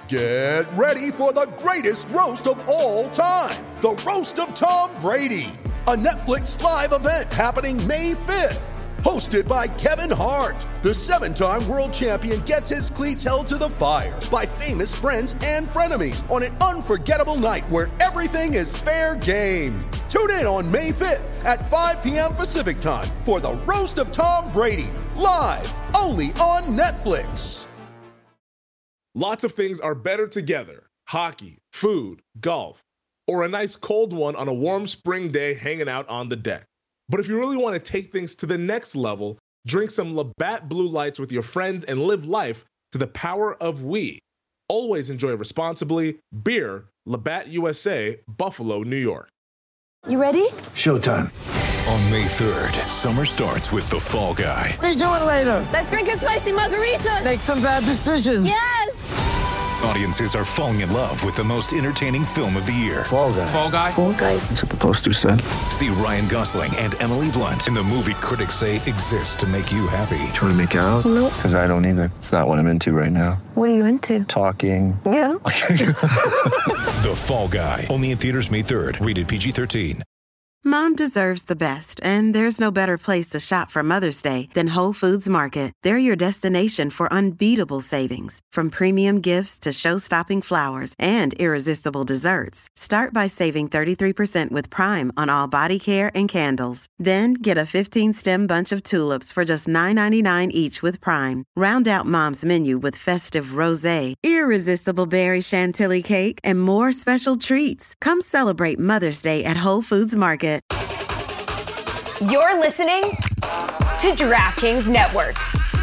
Get ready for the greatest roast of all time, the Roast of Tom Brady, a Netflix live event happening May 5th. Hosted by Kevin Hart, the 7-time world champion gets his cleats held to the fire by famous friends and frenemies on an unforgettable night where everything is fair game. Tune in on May 5th at 5 p.m. Pacific time for the Roast of Tom Brady, live only on Netflix. Lots of things are better together. Hockey, food, golf, or a nice cold one on a warm spring day hanging out on the deck. But if you really want to take things to the next level, drink some Labatt Blue Lights with your friends and live life to the power of we. Always enjoy responsibly. Beer, Labatt USA, Buffalo, New York. You ready? Showtime. On May 3rd, summer starts with The Fall Guy. Let's do it later. Let's drink a spicy margarita. Make some bad decisions. Yes! Audiences are falling in love with the most entertaining film of the year. Fall Guy. Fall Guy? Fall guy. That's what the poster said. See Ryan Gosling and Emily Blunt in the movie critics say exists to make you happy. Trying to make it out? Nope. Because I don't either. It's not what I'm into right now. What are you into? Talking. Yeah. The Fall Guy. Only in theaters May 3rd. Rated PG-13. Mom deserves the best, and there's no better place to shop for Mother's Day than Whole Foods Market. They're your destination for unbeatable savings, from premium gifts to show-stopping flowers and irresistible desserts. Start by saving 33% with Prime on all body care and candles. Then get a 15-stem bunch of tulips for just $9.99 each with Prime. Round out Mom's menu with festive rosé, irresistible berry chantilly cake, and more special treats. Come celebrate Mother's Day at Whole Foods Market. You're listening to DraftKings Network.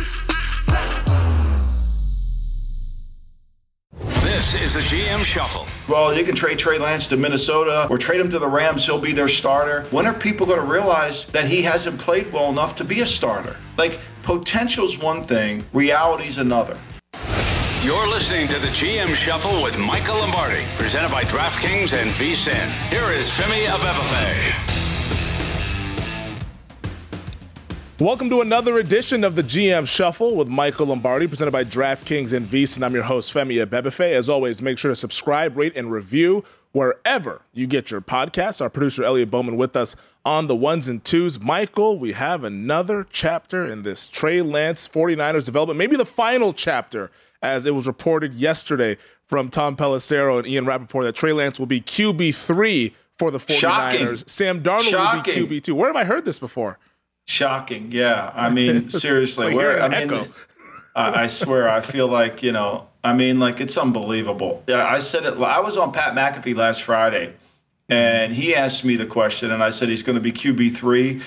This is the GM Shuffle. Well, you can trade Trey Lance to Minnesota or trade him to the Rams. He'll be their starter. When are people going to realize that he hasn't played well enough to be a starter? Like, potential's one thing, reality's another. You're listening to the GM Shuffle with Michael Lombardi, presented by DraftKings and VSiN. Here is Femi Abebefe. Welcome to another edition of the GM Shuffle with Michael Lombardi, presented by DraftKings and VSiN. I'm your host, Femi Abebefe. As always, make sure to subscribe, rate, and review wherever you get your podcasts. Our producer, Elliot Bowman, with us on the ones and twos. Michael, we have another chapter in this Trey Lance 49ers development, maybe the final chapter, as it was reported yesterday from Tom Pelissero and Ian Rappaport that Trey Lance will be QB3 for the 49ers. Shocking. Sam Darnold will be QB2. Where have I heard this before? Shocking. Yeah. I mean, seriously. I swear, I feel like, it's unbelievable. Yeah, I said it. I was on Pat McAfee last Friday, and he asked me the question, and I said he's going to be QB3.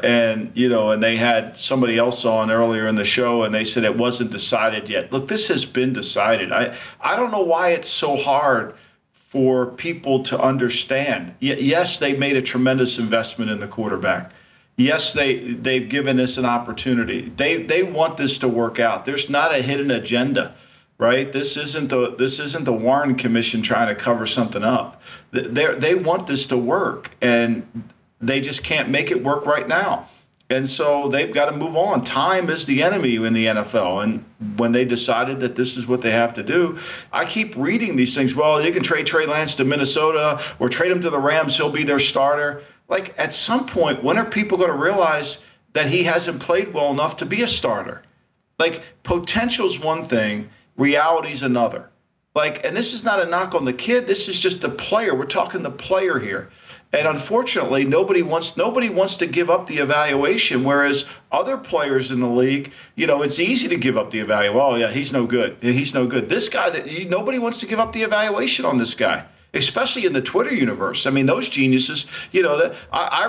And they had somebody else on earlier in the show, and they said it wasn't decided yet. Look, this has been decided. I don't know why it's so hard for people to understand. Yes, they made a tremendous investment in the quarterback. Yes, they've given us an opportunity. They want this to work out. There's not a hidden agenda, right? This isn't the Warren Commission trying to cover something up. They want this to work, and they just can't make it work right now. And so they've got to move on. Time is the enemy in the NFL. And when they decided that this is what they have to do, I keep reading these things. Well, you can trade Trey Lance to Minnesota or trade him to the Rams. He'll be their starter. Like, at some point, when are people going to realize that he hasn't played well enough to be a starter? Like, potential's one thing, reality's another. Like, and this is not a knock on the kid. This is just the player. We're talking the player here. And unfortunately, nobody wants to give up the evaluation, whereas other players in the league, it's easy to give up the evaluation. Oh, yeah, he's no good. He's no good. This guy, nobody wants to give up the evaluation on this guy, especially in the Twitter universe. I mean, those geniuses, that I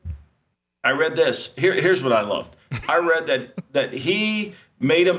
read this. Here's what I loved. I read that he made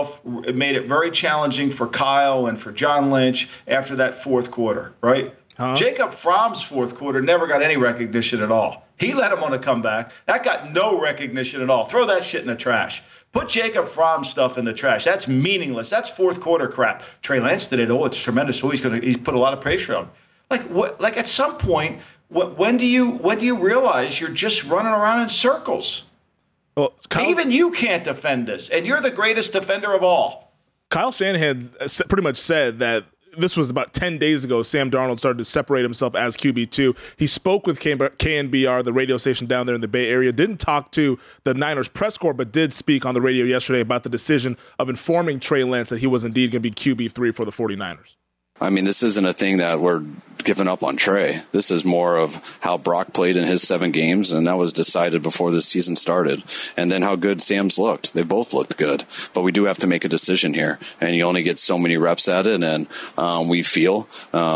it very challenging for Kyle and for John Lynch after that fourth quarter, right? Huh? Jacob Fromm's fourth quarter never got any recognition at all. He led him on a comeback. That got no recognition at all. Throw that shit in the trash. Put Jacob Fromm's stuff in the trash. That's meaningless. That's fourth quarter crap. Trey Lance did it. Oh, it's tremendous. Oh, he's put a lot of pressure on him. Like at some point, when do you realize you're just running around in circles? Well, even you can't defend this, and you're the greatest defender of all. Kyle Shanahan pretty much said that this was about 10 days ago. Sam Darnold started to separate himself as QB2. He spoke with KNBR, the radio station down there in the Bay Area, didn't talk to the Niners press corps, but did speak on the radio yesterday about the decision of informing Trey Lance that he was indeed going to be QB3 for the 49ers. I mean, this isn't a thing that we're giving up on Trey. This is more of how Brock played in his 7 games, and that was decided before the season started. And then how good Sam's looked. They both looked good. But we do have to make a decision here, and you only get so many reps at it, and we feel,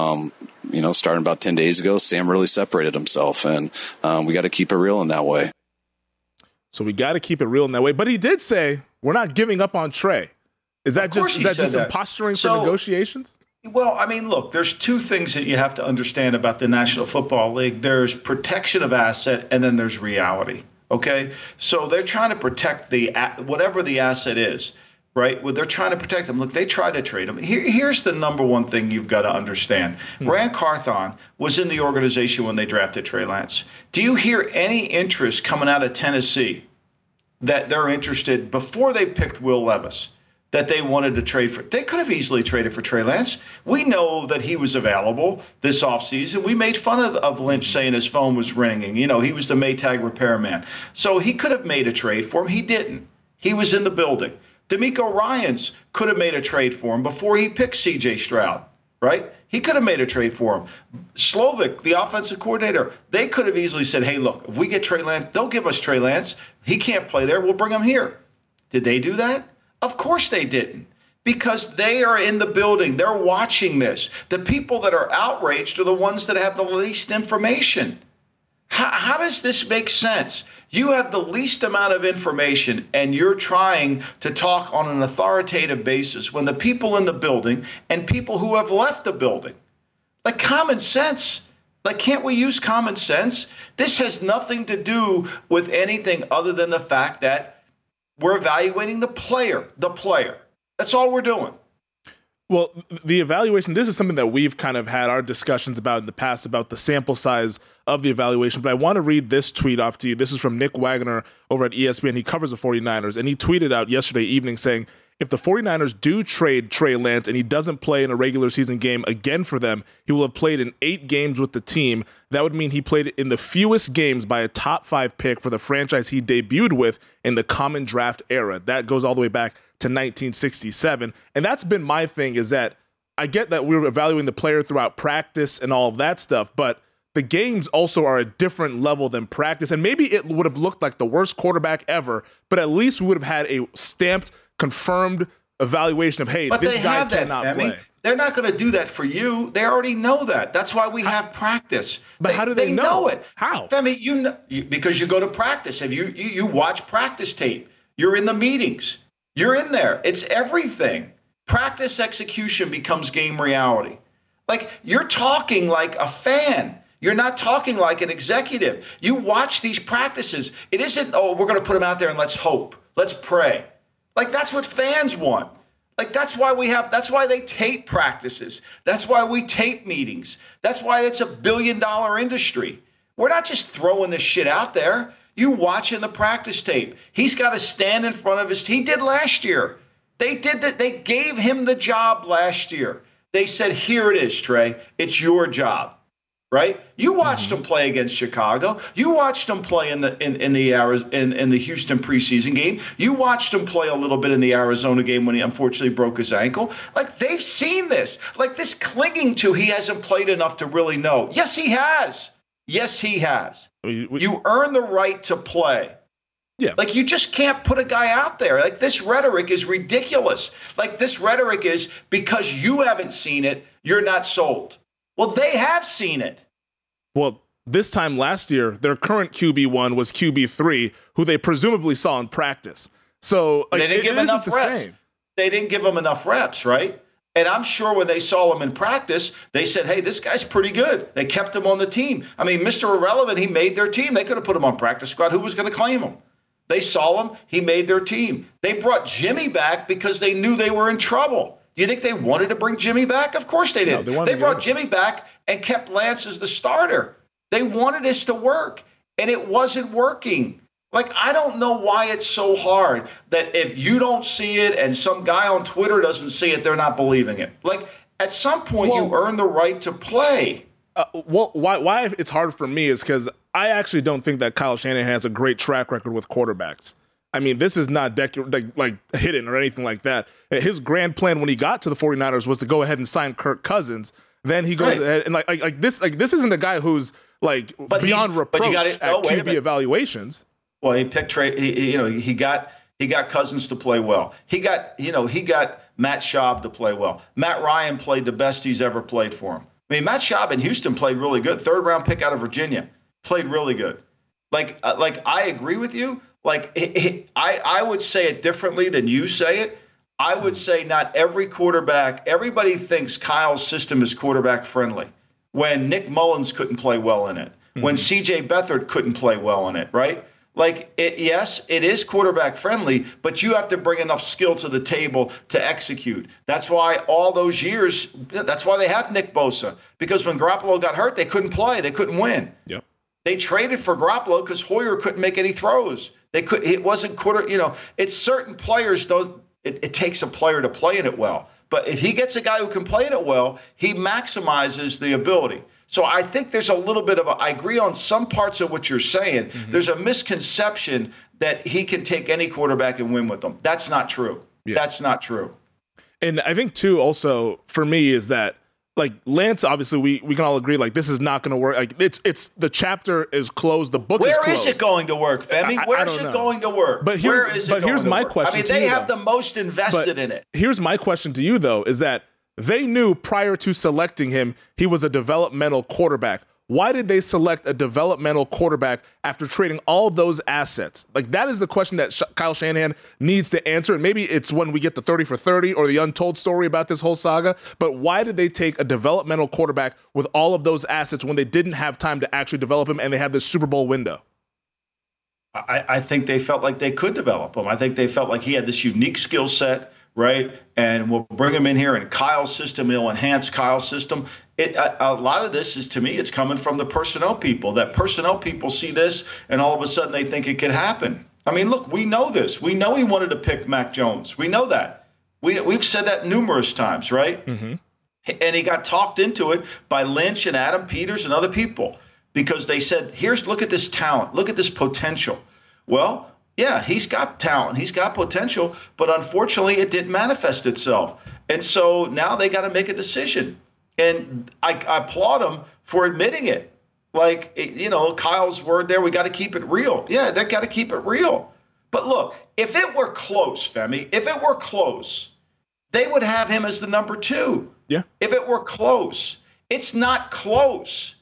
starting about 10 days ago, Sam really separated himself, and we got to keep it real in that way. So we got to keep it real in that way. But he did say, we're not giving up on Trey. Is that just some posturing for negotiations? Well, I mean, look, there's 2 things that you have to understand about the National Football League. There's protection of asset, and then there's reality, okay? So they're trying to protect whatever the asset is, right? Well, they're trying to protect them. Look, they try to trade them. Here's the number one thing you've got to understand. Grant Carthon was in the organization when they drafted Trey Lance. Do you hear any interest coming out of Tennessee that they're interested, before they picked Will Levis, that they wanted to trade for? They could have easily traded for Trey Lance. We know that he was available this offseason. We made fun of Lynch saying his phone was ringing. He was the Maytag repairman. So he could have made a trade for him. He didn't. He was in the building. D'Amico Ryans could have made a trade for him before he picked C.J. Stroud, right? He could have made a trade for him. Slovic, the offensive coordinator, they could have easily said, hey, look, if we get Trey Lance, they'll give us Trey Lance. He can't play there. We'll bring him here. Did they do that? Of course they didn't, because they are in the building. They're watching this. The people that are outraged are the ones that have the least information. How does this make sense? You have the least amount of information, and you're trying to talk on an authoritative basis when the people in the building and people who have left the building, like common sense. Like, can't we use common sense? This has nothing to do with anything other than the fact that we're evaluating the player. That's all we're doing. Well, the evaluation, this is something that we've kind of had our discussions about in the past, about the sample size of the evaluation. But I want to read this tweet off to you. This is from Nick Wagner over at ESPN. He covers the 49ers, and he tweeted out yesterday evening saying, if the 49ers do trade Trey Lance and he doesn't play in a regular season game again for them, he will have played in 8 games with the team. That would mean he played in the fewest games by a top 5 pick for the franchise he debuted with in the common draft era. That goes all the way back to 1967. And that's been my thing, is that I get that we're evaluating the player throughout practice and all of that stuff, but the games also are a different level than practice. And maybe it would have looked like the worst quarterback ever, but at least we would have had a stamped, confirmed evaluation of, hey, this guy cannot play. They're not going to do that for you. They already know that. That's why we have practice. But how do they know it? How? Femi, because you go to practice. If you watch practice tape, you're in the meetings. You're in there. It's everything. Practice execution becomes game reality. Like, you're talking like a fan. You're not talking like an executive. You watch these practices. It isn't, we're going to put them out there and let's hope. Let's pray. Like, that's what fans want. Like, that's why they tape practices. That's why we tape meetings. That's why it's $1 billion industry. We're not just throwing this shit out there. You watching the practice tape. He's got to stand in front of he did last year. They did that. They gave him the job last year. They said, here it is, Trey. It's your job. Right? You watched him play against Chicago. You watched him play in the Houston preseason game. You watched him play a little bit in the Arizona game when he unfortunately broke his ankle. Like, they've seen this. Like, this clinging to he hasn't played enough to really know. Yes, he has. Yes, he has. You earn the right to play. Yeah. Like, you just can't put a guy out there. Like, this rhetoric is ridiculous. Like, this rhetoric is because you haven't seen it, you're not sold. Well, they have seen it. Well, this time last year, their current QB1 was QB3, who they presumably saw in practice. So they didn't give enough reps. They didn't give him enough reps, right? And I'm sure when they saw him in practice, they said, hey, this guy's pretty good. They kept him on the team. I mean, Mr. Irrelevant, he made their team. They could have put him on practice squad. Who was going to claim him? They saw him. He made their team. They brought Jimmy back because they knew they were in trouble. Do you think they wanted to bring Jimmy back? Of course they didn't. No, they brought Jimmy back and kept Lance as the starter. They wanted this to work, and it wasn't working. Like, I don't know why it's so hard that if you don't see it and some guy on Twitter doesn't see it, they're not believing it. Like, at some point, you earn the right to play. Why it's hard for me is because I actually don't think that Kyle Shanahan has a great track record with quarterbacks. I mean, this is not like hidden or anything like that. His grand plan when he got to the 49ers was to go ahead and sign Kirk Cousins. Then he goes ahead and like this isn't a guy who's like beyond reproach at QB evaluations. Well, he picked Trey. He got Cousins to play well. He got Matt Schaub to play well. Matt Ryan played the best he's ever played for him. I mean, Matt Schaub in Houston played really good. 3rd round pick out of Virginia, played really good. Like I agree with you. Like I would say it differently than you say it. I would say not every quarterback. Everybody thinks Kyle's system is quarterback friendly. When Nick Mullins couldn't play well in it, when C.J. Beathard couldn't play well in it, right? Like, yes, it is quarterback friendly, but you have to bring enough skill to the table to execute. That's why all those years, that's why they have Nick Bosa. Because when Garoppolo got hurt, they couldn't play. They couldn't win. Yep. They traded for Garoppolo because Hoyer couldn't make any throws. It wasn't it's certain players, though, it takes a player to play in it well. But if he gets a guy who can play in it well, he maximizes the ability. So I think there's a little bit of I agree on some parts of what you're saying. Mm-hmm. There's a misconception that he can take any quarterback and win with them. That's not true. Yeah. That's not true. And I think, too, also, for me, is that, like, Lance, obviously, we can all agree, like, this is not going to work. Like, it's the chapter is closed. The book is closed. Where is it going to work, Femi? Where is it going to work? But here's my question. I mean, they have the most invested in it. Here's my question to you, though, is that they knew prior to selecting him, he was a developmental quarterback. Why did they select a developmental quarterback after trading all of those assets? Like, that is the question that Kyle Shanahan needs to answer. And maybe it's when we get the 30 for 30 or the untold story about this whole saga. But why did they take a developmental quarterback with all of those assets when they didn't have time to actually develop him and they had this Super Bowl window? I think they felt like they could develop him. I think they felt like he had this unique skill set, right? And we'll bring him in here in Kyle's system. He'll enhance Kyle's system. A lot of this is, to me, it's coming from the personnel people. That personnel people see this, and all of a sudden they think it could happen. I mean, look, we know this. We know he wanted to pick Mac Jones. We know that. We've said that numerous times, right? Mm-hmm. And he got talked into it by Lynch and Adam Peters and other people because they said, look at this talent. Look at this potential. Well, yeah, he's got talent. He's got potential, but unfortunately it didn't manifest itself. And so now they got to make a decision. And I applaud him for admitting it. Like, Kyle's word there, we got to keep it real. Yeah, they got to keep it real. But look, if it were close, Femi, if it were close, they would have him as the number 2. Yeah. If it were close. It's not close.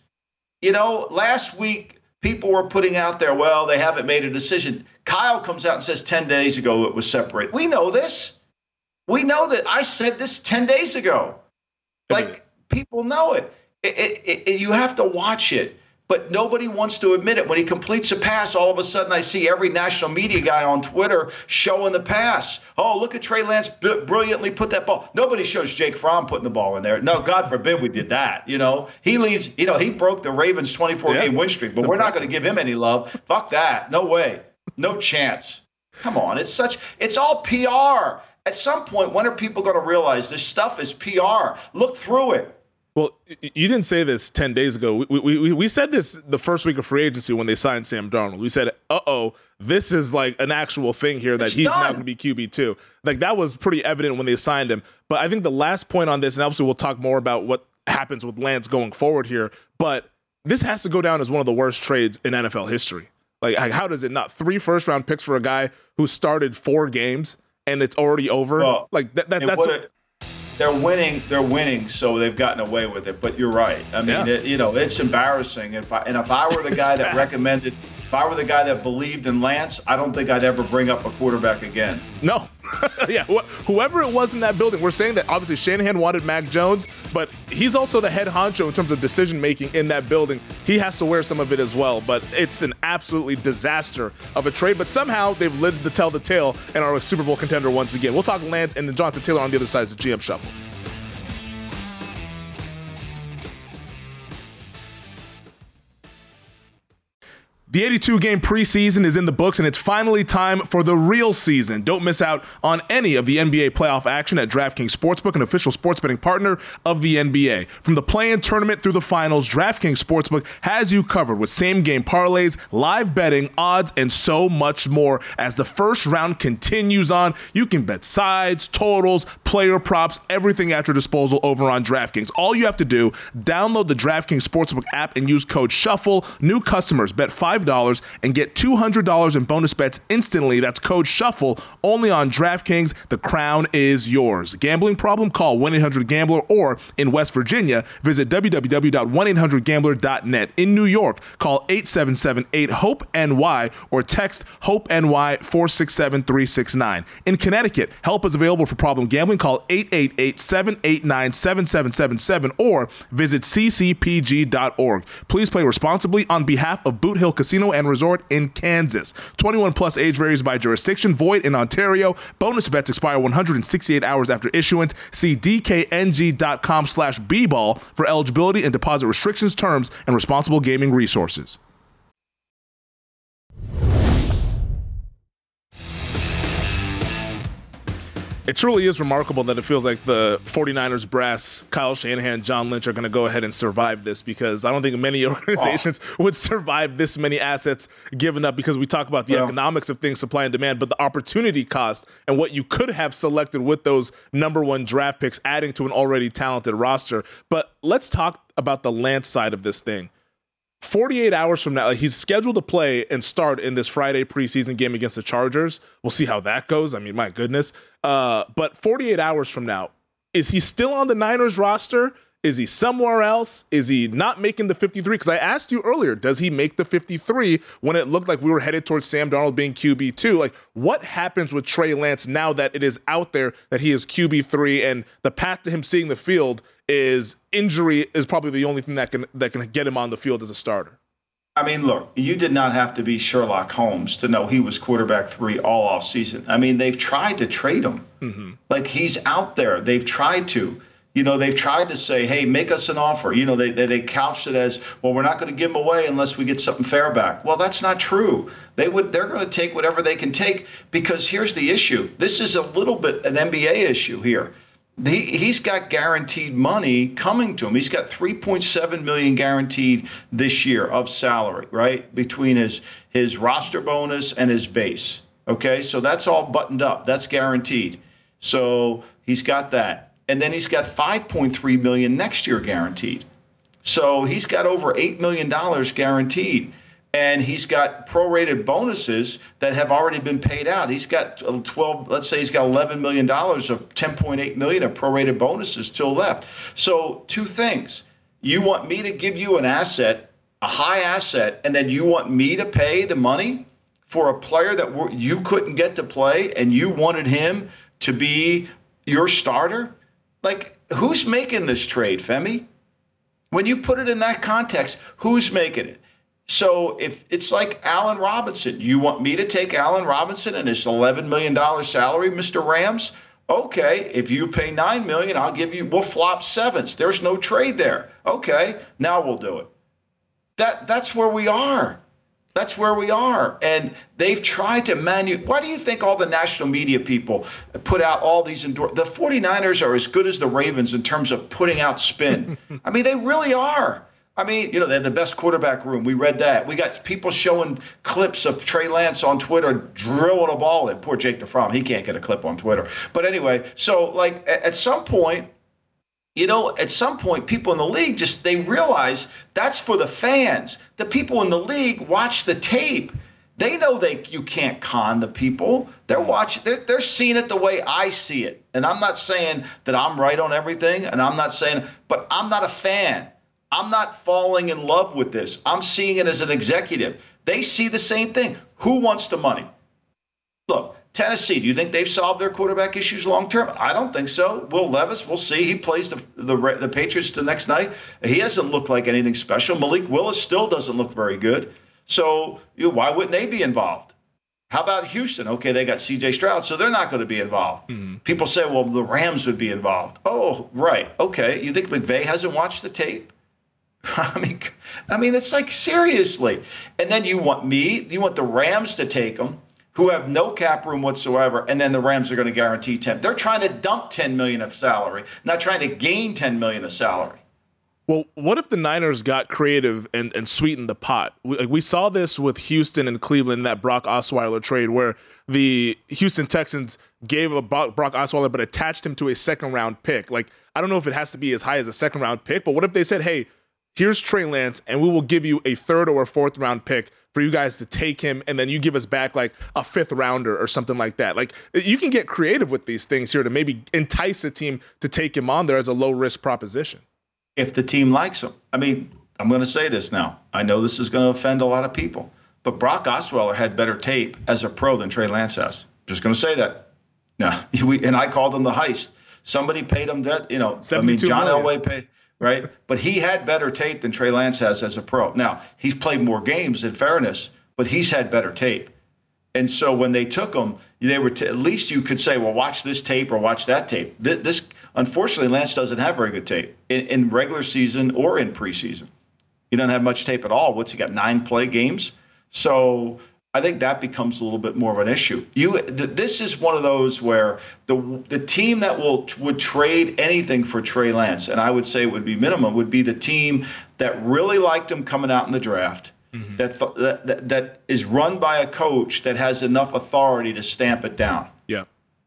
Last week, people were putting out there, well, they haven't made a decision. Kyle comes out and says 10 days ago it was separated. We know this. We know that. I said this 10 days ago. Like, people know it. You have to watch it. But nobody wants to admit it. When he completes a pass, all of a sudden I see every national media guy on Twitter showing the pass. Oh, look at Trey Lance brilliantly put that ball. Nobody shows Jake Fromm putting the ball in there. No, God forbid we did that. He leads. He broke the Ravens' 24-game win streak, but we're not going to give him any love. Fuck that. No way. No chance. Come on. It's all PR. At some point, when are people going to realize this stuff is PR? Look through it. Well, you didn't say this 10 days ago. We said this the first week of free agency when they signed Sam Darnold. We said, this is like an actual thing here that he's now going to be QB2. Like, that was pretty evident when they signed him. But I think the last point on this, and obviously we'll talk more about what happens with Lance going forward here, but this has to go down as one of the worst trades in NFL history. Like, how does it not? 3 first-round picks for a guy who started 4 games and it's already over? Well, like that's they're winning, so they've gotten away with it. But you're right. I mean, it's embarrassing. If I were the guy that recommended, if I were the guy that believed in Lance, I don't think I'd ever bring up a quarterback again. No. Yeah, whoever it was in that building, we're saying that obviously Shanahan wanted Mac Jones, but he's also the head honcho in terms of decision-making in that building. He has to wear some of it as well, but it's an absolutely disaster of a trade, but somehow they've lived to tell the tale and are a Super Bowl contender once again. We'll talk Lance and then Jonathan Taylor on the other side of the GM Shuffle. The 82-game preseason is in the books, and it's finally time for the real season. Don't miss out on any of the NBA playoff action at DraftKings Sportsbook, an official sports betting partner of the NBA. From the play-in tournament through the finals, DraftKings Sportsbook has you covered with same-game parlays, live betting, odds, and so much more. As the first round continues on, you can bet sides, totals, player props, everything at your disposal over on DraftKings. All you have to do, download the DraftKings Sportsbook app and use code SHUFFLE. New customers bet $5 and get $200 in bonus bets instantly. That's code SHUFFLE only on DraftKings. The crown is yours. Gambling problem? Call 1-800-GAMBLER, or in West Virginia, visit www.1800gambler.net. In New York, call 877-8-HOPE-NY or text HOPE-NY 467-369. In Connecticut, help is available for problem gambling. Call 888-789-7777 or visit ccpg.org. Please play responsibly on behalf of Boot Hill Casino and Resort in Kansas. 21 plus, age varies by jurisdiction, void in Ontario. Bonus bets expire 168 hours after issuance. See dkng.com/bball for eligibility and deposit restrictions, terms, and responsible gaming resources. It truly is remarkable that it feels like the 49ers brass, Kyle Shanahan, John Lynch, are going to go ahead and survive this, because I don't think many organizations would survive this many assets given up, because we talk about the economics of things, supply and demand, but the opportunity cost and what you could have selected with those number one draft picks, adding to an already talented roster. But let's talk about the Lance side of this thing. 48 hours from now, he's scheduled to play and start in this Friday preseason game against the Chargers. We'll see how that goes. I mean, my goodness. But 48 hours from now, is he still on the Niners roster? Is he somewhere else? Is he not making the 53? Because I asked you earlier, does he make the 53 when it looked like we were headed towards Sam Darnold being QB2? Like, what happens with Trey Lance now that it is out there that he is QB3 and the path to him seeing the field is injury is probably the only thing that can get him on the field as a starter? I mean, look, you did not have to be Sherlock Holmes to know he was quarterback 3 all off season. I mean, they've tried to trade him. Mm-hmm. Like, he's out there. They've tried to. You know, they've tried to say, hey, make us an offer. You know, they couched it as, well, we're not going to give him away unless we get something fair back. Well, that's not true. They're going to take whatever they can take, because here's the issue. This is a little bit an NBA issue here. He's got guaranteed money coming to him. He's got $3.7 million guaranteed this year of salary, right, between his roster bonus and his base. Okay, so that's all buttoned up. That's guaranteed. So he's got that. And then he's got $5.3 million next year guaranteed. So he's got over $8 million guaranteed. And he's got prorated bonuses that have already been paid out. He's got let's say he's got $11 million of $10.8 million of prorated bonuses still left. So two things. You want me to give you an asset, a high asset, and then you want me to pay the money for a player that you couldn't get to play and you wanted him to be your starter? Like, who's making this trade, Femi? When you put it in that context, who's making it? So if it's like Allen Robinson, you want me to take Allen Robinson and his $11 million salary, Mr. Rams? Okay, if you pay $9 million, we'll flop sevens. There's no trade there. Okay, now we'll do it. That's where we are. That's where we are. And they've tried to why do you think all the national media people put out all these The 49ers are as good as the Ravens in terms of putting out spin. I mean, they really are. I mean, they have the best quarterback room. We read that. We got people showing clips of Trey Lance on Twitter drilling a ball in. Poor Jake DeFrom. He can't get a clip on Twitter. But anyway, so like at some point, people in the league they realize that's for the fans. The people in the league watch the tape. They know you can't con the people. They're watching. They're seeing it the way I see it. And I'm not saying that I'm right on everything. And I'm not saying, but I'm not a fan. I'm not falling in love with this. I'm seeing it as an executive. They see the same thing. Who wants the money? Look, Tennessee, do you think they've solved their quarterback issues long term? I don't think so. Will Levis, we'll see. He plays the Patriots the next night. He hasn't looked like anything special. Malik Willis still doesn't look very good. So why wouldn't they be involved? How about Houston? Okay, they got C.J. Stroud, so they're not going to be involved. Mm-hmm. People say, well, the Rams would be involved. Oh, right. Okay. You think McVay hasn't watched the tape? I mean, it's like, seriously. And then you want the Rams to take him, who have no cap room whatsoever, and then the Rams are going to guarantee 10. They're trying to dump $10 million of salary, not trying to gain $10 million of salary. Well, what if the Niners got creative and sweetened the pot? We saw this with Houston and Cleveland, that Brock Osweiler trade, where the Houston Texans gave a Brock Osweiler but attached him to a second-round pick. Like, I don't know if it has to be as high as a second-round pick, but what if they said, hey, here's Trey Lance, and we will give you a third or a fourth-round pick for you guys to take him, and then you give us back like a fifth-rounder or something like that. Like, you can get creative with these things here to maybe entice a team to take him on there as a low-risk proposition. If the team likes him. I mean, I'm going to say this now. I know this is going to offend a lot of people, but Brock Osweiler had better tape as a pro than Trey Lance has. Just going to say that. Now, and I called him the heist. Somebody paid him that, John Elway paid, right? But he had better tape than Trey Lance has as a pro. Now, he's played more games, in fairness, but he's had better tape. And so when they took him, they were at least you could say, well, watch this tape or watch that tape. This unfortunately, Lance doesn't have very good tape in regular season or in preseason. He doesn't have much tape at all. What's he got, 9 play games? So I think that becomes a little bit more of an issue. This is one of those where the team that would trade anything for Trey Lance, and I would say it would be minimum, would be the team that really liked him coming out in the draft. Mm-hmm. That is run by a coach that has enough authority to stamp it down. Yeah.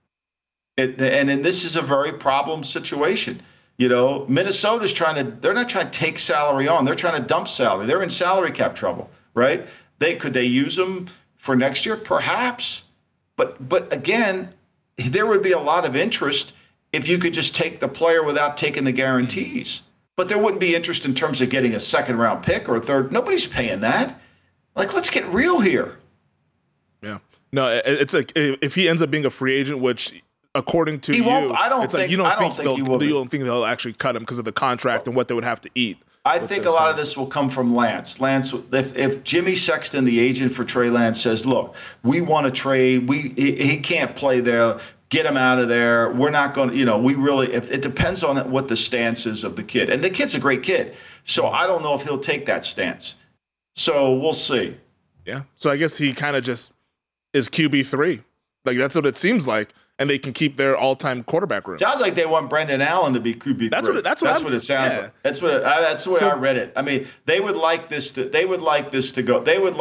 And this is a very problem situation. Minnesota's they're not trying to take salary on. They're trying to dump salary. They're in salary cap trouble, right? Could they use them for next year? Perhaps. But again, there would be a lot of interest if you could just take the player without taking the guarantees. But there wouldn't be interest in terms of getting a second-round pick or a third. Nobody's paying that. Like, let's get real here. Yeah. No, it's like if he ends up being a free agent, which according to you, I don't think you don't think they'll actually cut him because of the contract and what they would have to eat. I think a lot of this will come from Lance. Lance, if Jimmy Sexton, the agent for Trey Lance, says, look, we want to trade. He can't play there. Get him out of there. We're not going to, it depends on what the stance is of the kid. And the kid's a great kid. So I don't know if he'll take that stance. So we'll see. Yeah. So I guess he kind of just is QB3. Like, that's what it seems like. And they can keep their all-time quarterback room. Sounds like they want Brendan Allen to be QB3. That's what it sounds like. That's the way I read it. I mean, they would like this to go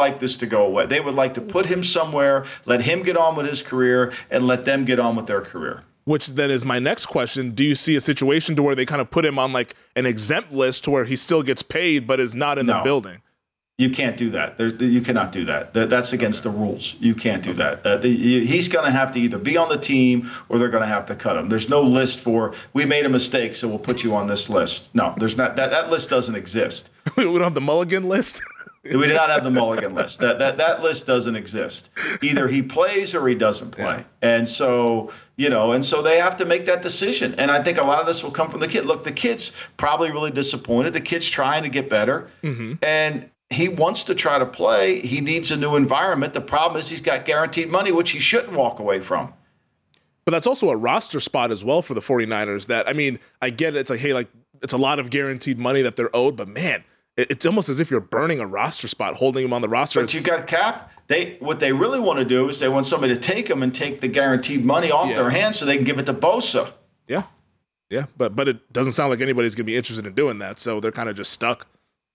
away. They would like to put him somewhere, let him get on with his career, and let them get on with their career. Which then is my next question. Do you see a situation to where they kind of put him on like an exempt list to where he still gets paid but is not in the building? You can't do that. You cannot do that. That's against the rules. You can't do that. He's going to have to either be on the team or they're going to have to cut him. There's no list for, we made a mistake, so we'll put you on this list. No, there's not. That list doesn't exist. We don't have the mulligan list? We do not have the mulligan list. That list doesn't exist. Either he plays or he doesn't play. Yeah. And so, they have to make that decision. And I think a lot of this will come from the kid. Look, the kid's probably really disappointed. The kid's trying to get better. Mm-hmm. And he wants to try to play. He needs a new environment. The problem is he's got guaranteed money, which he shouldn't walk away from. But that's also a roster spot as well for the 49ers that, I mean, I get it. It's like, hey, like it's a lot of guaranteed money that they're owed, but man, it's almost as if you're burning a roster spot, holding him on the roster. But you got cap. What they really want to do is they want somebody to take them and take the guaranteed money off their hands so they can give it to Bosa. Yeah. Yeah. But it doesn't sound like anybody's going to be interested in doing that. So they're kind of just stuck,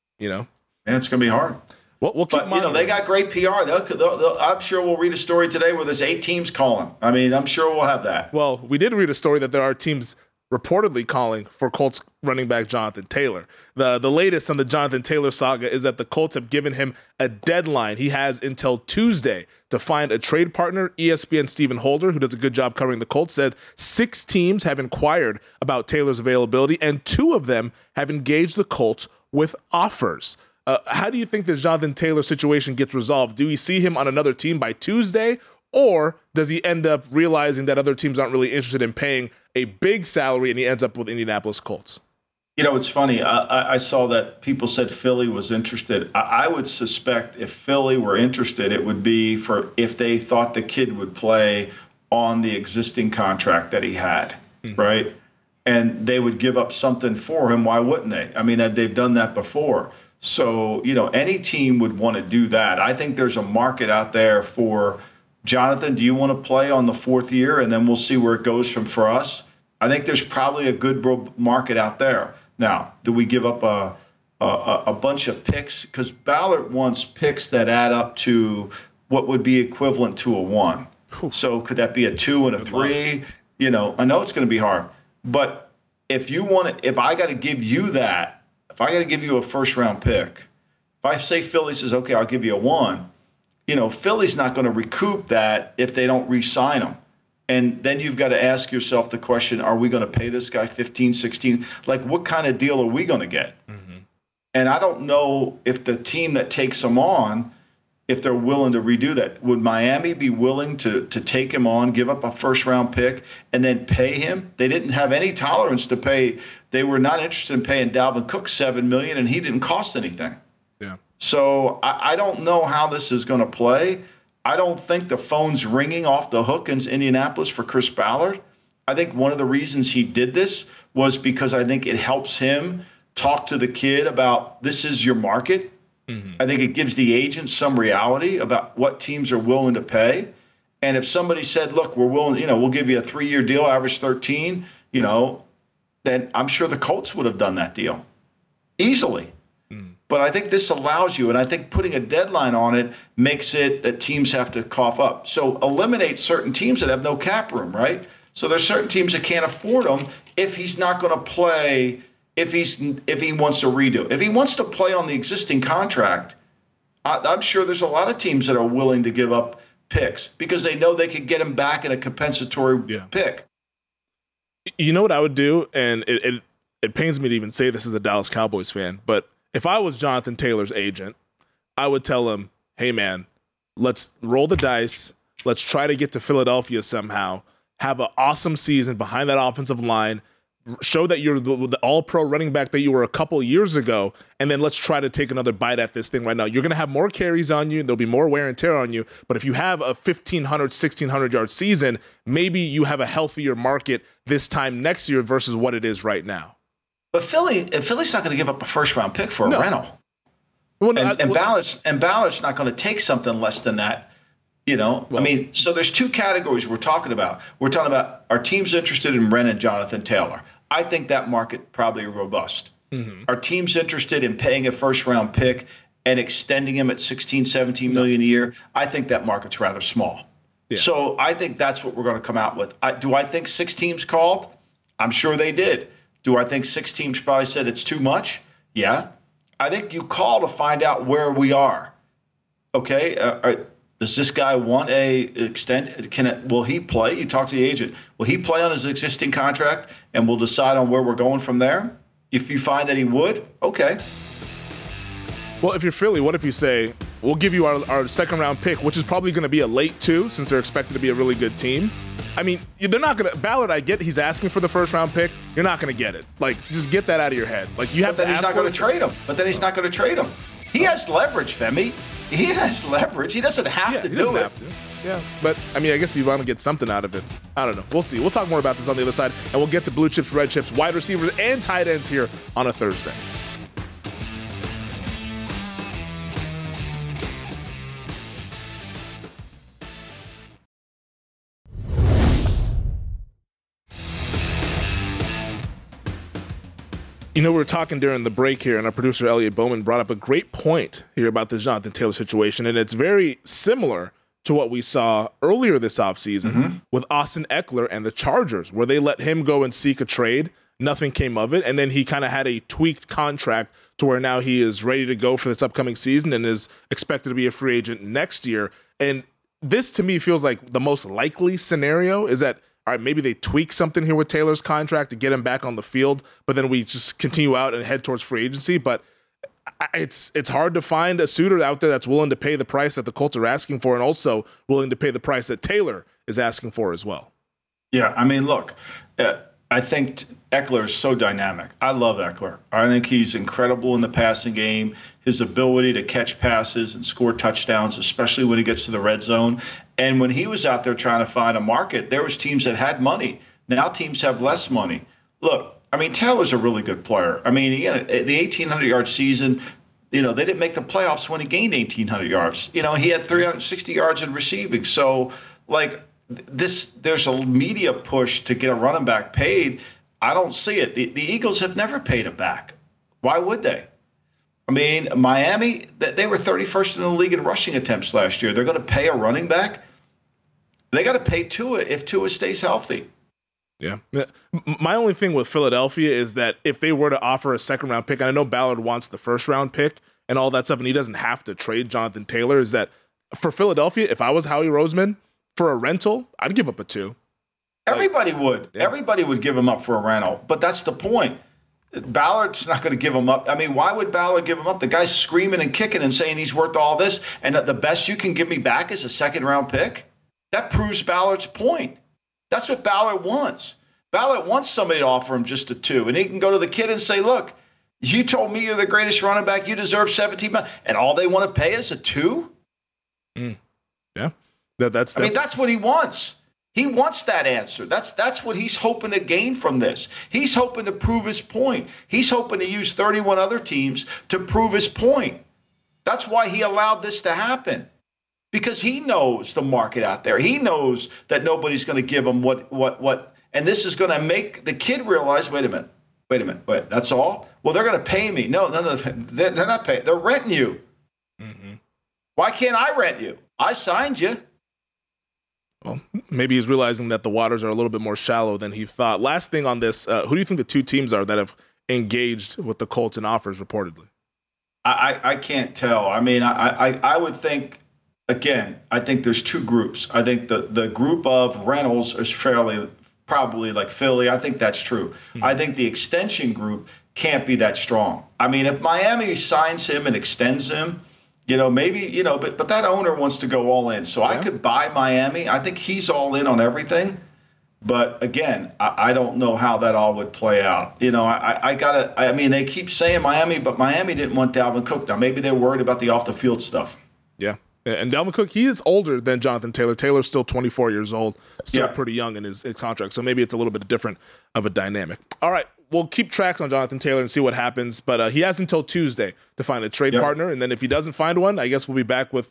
And it's going to be hard. We'll keep they got great PR. I'm sure we'll read a story today where there's 8 teams calling. I mean, I'm sure we'll have that. Well, we did read a story that there are teams reportedly calling for Colts running back Jonathan Taylor. The latest on the Jonathan Taylor saga is that the Colts have given him a deadline. He has until Tuesday to find a trade partner. ESPN Stephen Holder, who does a good job covering the Colts, said 6 teams have inquired about Taylor's availability, and 2 of them have engaged the Colts with offers. How do you think this Jonathan Taylor situation gets resolved? Do we see him on another team by Tuesday, or does he end up realizing that other teams aren't really interested in paying a big salary and he ends up with Indianapolis Colts? It's funny. I saw that people said Philly was interested. I would suspect if Philly were interested, it would be for if they thought the kid would play on the existing contract that he had, right? and they would give up something for him. Why wouldn't they? I mean, they've done that before. So, any team would want to do that. I think there's a market out there for Jonathan. Do you want to play on the 4th year, and then we'll see where it goes for us? I think there's probably a good market out there. Now, do we give up a bunch of picks? Because Ballard wants picks that add up to what would be equivalent to a 1. So could that be a 2 and a 3? I know it's going to be hard. But if I got to give you that, if I got to give you a first-round pick, if I say Philly says, okay, I'll give you a 1, Philly's not going to recoup that if they don't re-sign him. And then you've got to ask yourself the question, are we going to pay this guy 15, 16? Like, what kind of deal are we going to get? Mm-hmm. And I don't know if the team that takes him on, if they're willing to redo that. Would Miami be willing to take him on, give up a first-round pick, and then pay him? They didn't have any tolerance to pay. They were not interested in paying Dalvin Cook $7 million, and he didn't cost anything. Yeah. So I don't know how this is going to play. I don't think the phone's ringing off the hook in Indianapolis for Chris Ballard. I think one of the reasons he did this was because I think it helps him talk to the kid about this is your market. Mm-hmm. I think it gives the agent some reality about what teams are willing to pay. And if somebody said, look, we're willing, we'll give you a 3-year deal, average 13, then I'm sure the Colts would have done that deal easily. Mm. But I think this allows you, and I think putting a deadline on it makes it that teams have to cough up. So eliminate certain teams that have no cap room, right? So there's certain teams that can't afford him if he's not going to play. If he wants to redo, if he wants to play on the existing contract, I'm sure there's a lot of teams that are willing to give up picks because they know they could get him back in a compensatory pick. You know what I would do, and it pains me to even say this as a Dallas Cowboys fan, but if I was Jonathan Taylor's agent, I would tell him, hey man, let's roll the dice. Let's try to get to Philadelphia somehow, have an awesome season behind that offensive line, show that you're the all-pro running back that you were a couple years ago, and then let's try to take another bite at this thing right now. You're going to have more carries on you, and there'll be more wear and tear on you, but if you have a 1,500, 1,600-yard season, maybe you have a healthier market this time next year versus what it is right now. But Philly's not going to give up a first-round pick for a rental. Well, and Ballard's not going to take something less than that. So there's 2 categories we're talking about. We're talking about our teams interested in renting Jonathan Taylor. I think that market probably robust. Mm-hmm. Our team's interested in paying a first-round pick and extending him at 16, 17 million a year. I think that market's rather small. Yeah. So I think that's what we're going to come out with. Do I think 6 teams called? I'm sure they did. Do I think 6 teams probably said it's too much? Yeah. I think you call to find out where we are. Okay. Does this guy want a extend? Will he play? You talk to the agent. Will he play on his existing contract? And we'll decide on where we're going from there. If you find that he would, okay. Well, if you're Philly, what if you say, we'll give you our second-round pick, which is probably going to be a late 2 since they're expected to be a really good team. I mean, they're not going to – Ballard, I get he's asking for the first-round pick. You're not going to get it. Like, just get that out of your head. Like, you have to ask for it. But then he's not going to trade him. He has leverage, Femi. He has leverage. He doesn't have to do it. Yeah, but, I mean, I guess you want to get something out of it. I don't know. We'll see. We'll talk more about this on the other side, and we'll get to blue chips, red chips, wide receivers, and tight ends here on a Thursday. We were talking during the break here, and our producer, Elliot Bowman, brought up a great point here about the Jonathan Taylor situation, and it's very similar to what we saw earlier this offseason with Austin Eckler and the Chargers, where they let him go and seek a trade. Nothing came of it, and then he kind of had a tweaked contract to where now he is ready to go for this upcoming season and is expected to be a free agent next year. And this, to me, feels like the most likely scenario is that all right, maybe they tweak something here with Taylor's contract to get him back on the field, but then we just continue out and head towards free agency. But it's hard to find a suitor out there that's willing to pay the price that the Colts are asking for and also willing to pay the price that Taylor is asking for as well. Yeah, I mean, look, I think Eckler is so dynamic. I love Eckler. I think he's incredible in the passing game. His ability to catch passes and score touchdowns, especially when he gets to the red zone. And when he was out there trying to find a market, there was teams that had money. Now teams have less money. look, I mean, Taylor's a really good player. I mean, the 1,800-yard season, they didn't make the playoffs when he gained 1,800 yards. He had 360 yards in receiving. So, there's a media push to get a running back paid. I don't see it. The Eagles have never paid a back. Why would they? I mean, Miami, they were 31st in the league in rushing attempts last year. They're going to pay a running back? They got to pay Tua if Tua stays healthy. Yeah. My only thing with Philadelphia is that if they were to offer a second-round pick, and I know Ballard wants the first-round pick and all that stuff, and he doesn't have to trade Jonathan Taylor, is that for Philadelphia, if I was Howie Roseman, for a rental, I'd give up a 2. Everybody would. Yeah. Everybody would give him up for a rental. But that's the point. Ballard's not going to give him up. I mean, why would Ballard give him up? The guy's screaming and kicking and saying he's worth all this, and the best you can give me back is a second-round pick? That proves Ballard's point. That's what Ballard wants. Ballard wants somebody to offer him just a 2, and he can go to the kid and say, look, you told me you're the greatest running back. You deserve $17 million, and all they want to pay is a 2? Yeah. That's what he wants. He wants that answer. That's what he's hoping to gain from this. He's hoping to prove his point. He's hoping to use 31 other teams to prove his point. That's why he allowed this to happen. Because he knows the market out there. He knows that nobody's going to give him what, and this is going to make the kid realize, wait a minute, that's all? Well, they're going to pay me. No, they're not paying. They're renting you. Mm-hmm. Why can't I rent you? I signed you. Well, maybe he's realizing that the waters are a little bit more shallow than he thought. Last thing on this, who do you think the 2 teams are that have engaged with the Colts in offers reportedly? I can't tell. I mean, I would think, again, I think there's 2 groups. I think the group of rentals is probably like Philly. I think that's true. Mm-hmm. I think the extension group can't be that strong. I mean, if Miami signs him and extends him, maybe, but that owner wants to go all in. So I could buy Miami. I think he's all in on everything. But again, I don't know how that all would play out. They keep saying Miami, but Miami didn't want Dalvin Cook. Now, maybe they're worried about the off the field stuff. Yeah. And Dalvin Cook, he is older than Jonathan Taylor. Taylor's still 24 years old, still pretty young in his contract. So maybe it's a little bit different of a dynamic. All right. We'll keep tracks on Jonathan Taylor and see what happens, but he has until Tuesday to find a trade partner, and then if he doesn't find one, I guess we'll be back with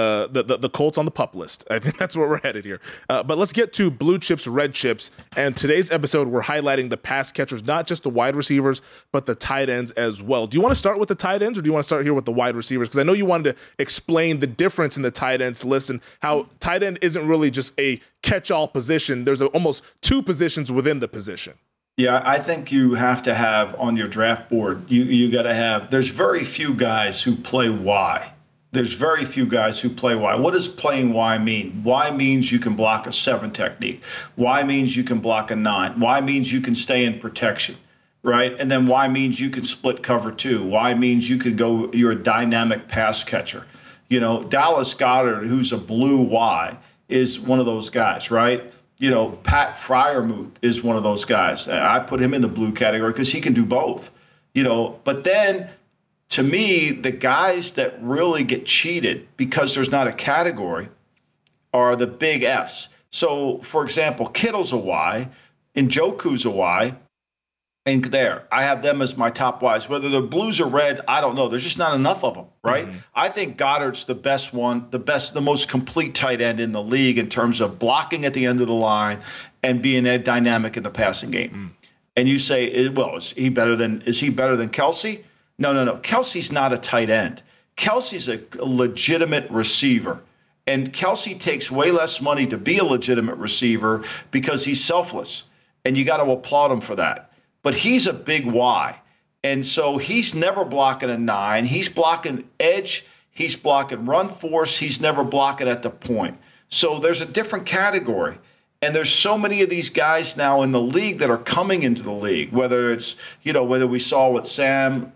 the Colts on the pup list. I think that's where we're headed here. But let's get to blue chips, red chips, and today's episode we're highlighting the pass catchers, not just the wide receivers, but the tight ends as well. Do you want to start with the tight ends, or do you want to start here with the wide receivers? Because I know you wanted to explain the difference in the tight ends list and how tight end isn't really just a catch-all position. There's almost 2 positions within the position. Yeah, I think you have to have on your draft board, you got to have, there's very few guys who play Y. There's very few guys who play Y. What does playing Y mean? Y means you can block a 7 technique. Y means you can block a 9. Y means you can stay in protection, right? And then Y means you can split cover 2. Y means you could go, you're a dynamic pass catcher. Dallas Goedert, who's a blue Y, is one of those guys, right? Pat Freiermuth is one of those guys. I put him in the blue category because he can do both. But then, to me, the guys that really get cheated because there's not a category are the big Fs. So, for example, Kittle's a Y, Njoku's a Y, and there. I have them as my top Ys. Whether they're blues or red, I don't know. There's just not enough of them, right? Mm-hmm. I think Goddard's the best one, the most complete tight end in the league in terms of blocking at the end of the line and being a dynamic in the passing game. Mm. And you say, well, is he better than Kelce? No. Kelce's not a tight end. Kelce's a legitimate receiver. And Kelce takes way less money to be a legitimate receiver because he's selfless. And you got to applaud him for that. But he's a big Y. And so he's never blocking a 9. He's blocking edge. He's blocking run force. He's never blocking at the point. So there's a different category. And there's so many of these guys now in the league that are coming into the league, whether it's, whether we saw with Sam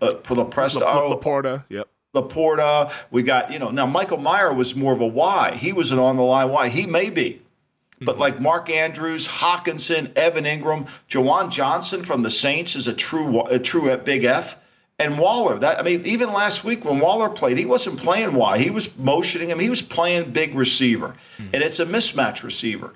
Laporta. Yep. Laporta. We got, now Michael Mayer was more of a Y. He was an on-the-line Y. He may be. But like Mark Andrews, Hawkinson, Evan Ingram, Jawan Johnson from the Saints is a true big F. And Waller, even last week when Waller played, he wasn't playing Y. He was motioning him. He was playing big receiver. And it's a mismatch receiver.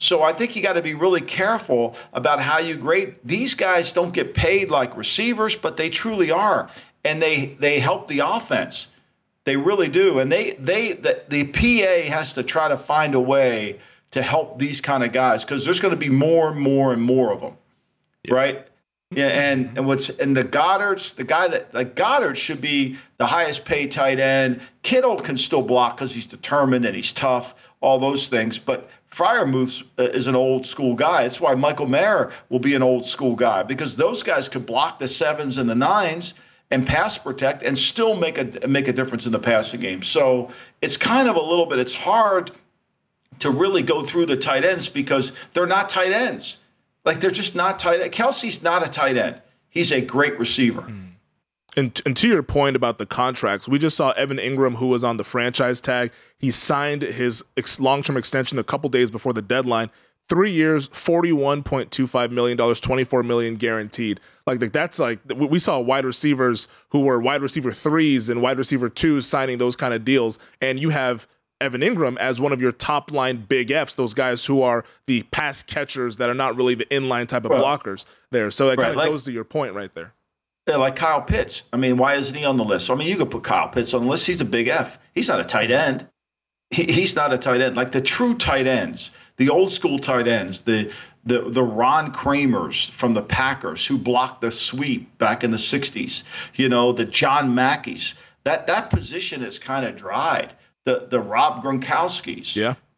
So I think you got to be really careful about how you grade. These guys don't get paid like receivers, but they truly are. And they help the offense. They really do. And the PA has to try to find a way to help these kind of guys because there's going to be more and more and more of them. Yeah. Right? Yeah, and the Goddard's the guy that like Goddard should be the highest paid tight end. Kittle can still block because he's determined and he's tough, all those things. But Freiermuth is an old school guy. That's why Michael Mayer will be an old school guy because those guys could block the 7s and the 9s and pass protect and still make a difference in the passing game. So it's kind of a little bit. It's hard to really go through the tight ends because they're not tight ends. Like, they're just not tight end. Kelsey's not a tight end. He's a great receiver. And to your point about the contracts, we just saw Evan Ingram, who was on the franchise tag. He signed his long-term extension a couple days before the deadline. 3 years, $41.25 million, $24 million guaranteed. Like that's like we saw wide receivers who were wide receiver 3s and wide receiver 2s signing those kind of deals. And you have Evan Ingram as one of your top line big Fs, those guys who are the pass catchers that are not really the inline type of blockers there. So that kind of goes to your point right there. Yeah, like Kyle Pitts. I mean, why isn't he on the list? I mean, you could put Kyle Pitts on the list. He's a big F. He's not a tight end. He's not a tight end. Like the true tight ends, the old school tight ends, the Ron Kramers from the Packers who blocked the sweep back in the 60s, the John Mackeys. That position is kind of dried. The Rob Gronkowskis,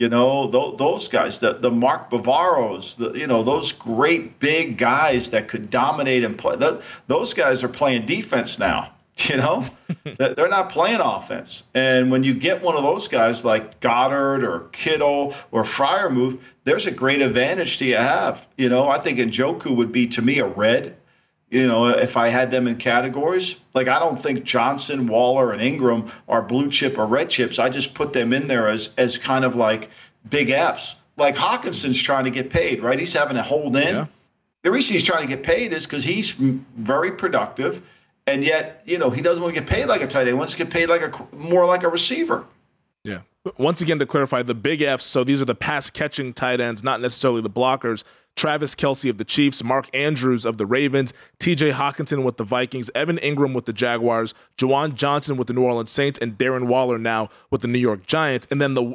those guys, the Mark Bavaros, those great big guys that could dominate and play. Those guys are playing defense now. They're not playing offense. And when you get one of those guys like Goddard or Kittle or Freiermuth, there's a great advantage to you have. I think Njoku would be, to me, a red. If I had them in categories, like I don't think Johnson, Waller, and Ingram are blue chip or red chips. I just put them in there as kind of like big Fs. Like Hawkinson's trying to get paid, right? He's having to hold in. Yeah. The reason he's trying to get paid is because he's very productive, and yet he doesn't want to get paid like a tight end. He wants to get paid more like a receiver. Yeah. Once again, to clarify, the big Fs. So these are the pass catching tight ends, not necessarily the blockers. Travis Kelce of the Chiefs, Mark Andrews of the Ravens, TJ Hawkinson with the Vikings, Evan Ingram with the Jaguars, Juwan Johnson with the New Orleans Saints, and Darren Waller now with the New York Giants. And then the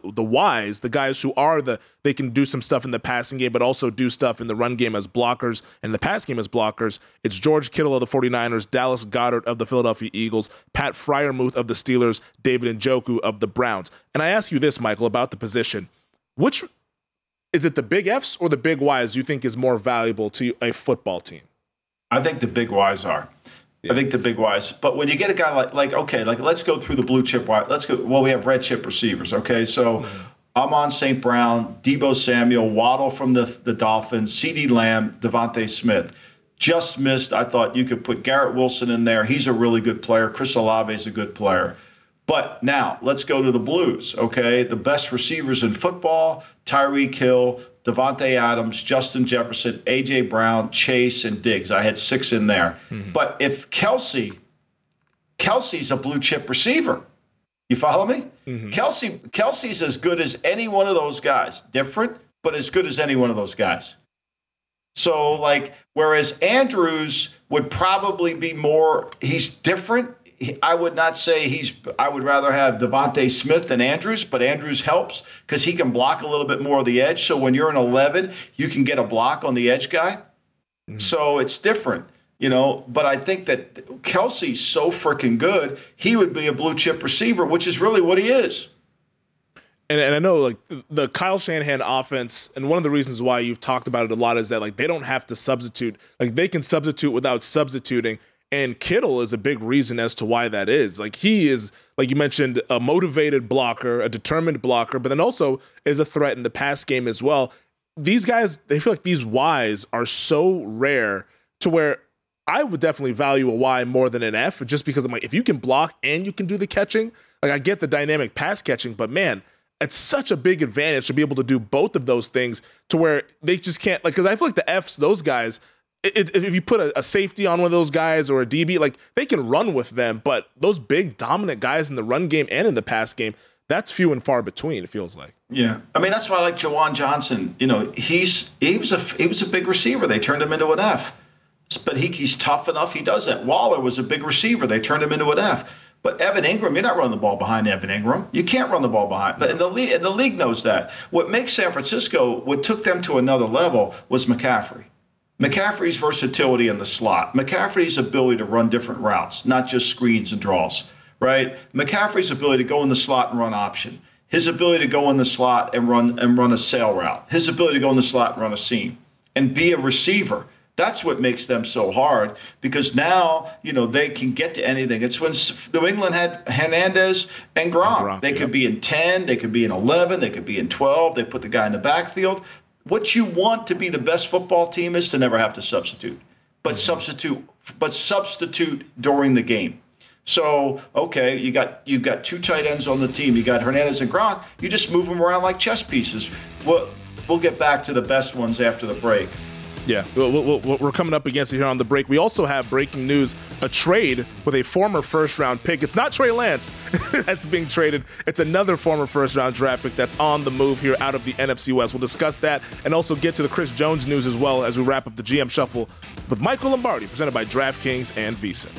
Ys, the guys who are they can do some stuff in the passing game, but also do stuff in the run game as blockers and the pass game as blockers. It's George Kittle of the 49ers, Dallas Goedert of the Philadelphia Eagles, Pat Freiermuth of the Steelers, David Njoku of the Browns. And I ask you this, Michael, about the position. Which is it the big Fs or the big Ys you think is more valuable to a football team? I think the big Ys are. Yeah. I think the big Ys. But when you get a guy like let's go through the blue chip Y. Let's go. Well, we have red chip receivers. Okay, so Amon St. Brown, Deebo Samuel, Waddle from the Dolphins, CeeDee Lamb, Devontae Smith. Just missed. I thought you could put Garrett Wilson in there. He's a really good player. Chris Olave is a good player. But now let's go to the Blues, okay? The best receivers in football, Tyreek Hill, Devontae Adams, Justin Jefferson, A.J. Brown, Chase, and Diggs. I had 6 in there. Mm-hmm. But if Kelsey's a blue chip receiver, you follow me? Mm-hmm. Kelsey's as good as any one of those guys. Different, but as good as any one of those guys. So, whereas Andrews would probably be more, he's different. I would not say I would rather have Devontae Smith than Andrews, but Andrews helps because he can block a little bit more of the edge. So when you're an 11, you can get a block on the edge guy. Mm-hmm. So it's different, but I think that Kelsey's so freaking good, he would be a blue chip receiver, which is really what he is. And I know the Kyle Shanahan offense, and one of the reasons why you've talked about it a lot is that they don't have to substitute. They can substitute without substituting. And Kittle is a big reason as to why that is. He is, like you mentioned, a motivated blocker, a determined blocker, but then also is a threat in the pass game as well. These guys, they feel like these Ys are so rare to where I would definitely value a Y more than an F, just because I'm if you can block and you can do the catching, I get the dynamic pass catching, but man, it's such a big advantage to be able to do both of those things to where they just can't, because I feel like the Fs, those guys, if you put a safety on one of those guys or a DB, they can run with them, but those big dominant guys in the run game and in the pass game, that's few and far between, it feels like. Yeah. I mean, that's why I like Jawan Johnson. You know, he was a big receiver. They turned him into an F. But he's tough enough. He does that. Waller was a big receiver. They turned him into an F. But Evan Ingram, you're not running the ball behind Evan Ingram. You can't run the ball behind. But the league knows that. What makes San Francisco, what took them to another level was McCaffrey. McCaffrey's versatility in the slot. McCaffrey's ability to run different routes, not just screens and draws, right? McCaffrey's ability to go in the slot and run option. His ability to go in the slot and run a sail route. His ability to go in the slot and run a seam and be a receiver. That's what makes them so hard, because now, you know, they can get to anything. It's when New England had Hernandez and Gronk. They could be in 10, they could be in 11, they could be in 12. They put the guy in the backfield. What you want to be the best football team is to never have to substitute, but substitute during the game. So, okay, you've got two tight ends on the team. You got Hernandez and Gronk. You just move them around like chess pieces. We'll get back to the best ones after the break. Yeah, we're coming up against it here on the break. We also have breaking news, a trade with a former first-round pick. It's not Trey Lance that's being traded. It's another former first-round draft pick that's on the move here out of the NFC West. We'll discuss that and also get to the Chris Jones news as well as we wrap up the GM Shuffle with Michael Lombardi, presented by DraftKings and VSiN.